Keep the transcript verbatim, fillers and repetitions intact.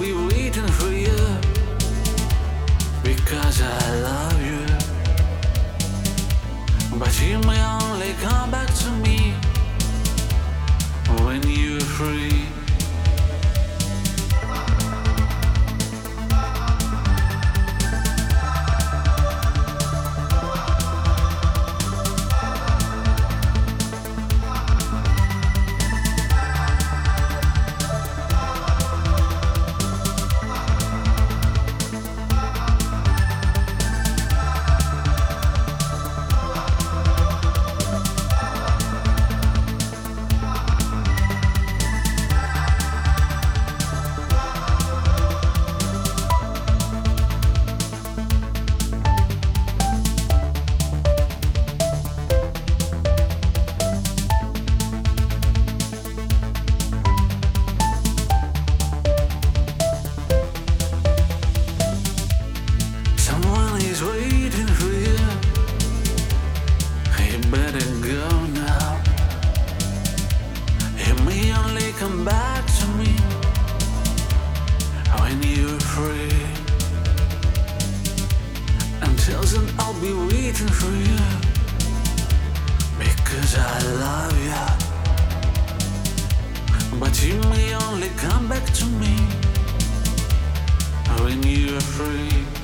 be waiting for you because I love you. But you may only come back to me when you're free. Waiting for you, you better go now. You may only come back to me when you're free. Until then I'll be waiting for you because I love you. But you may only come back to me when you're free.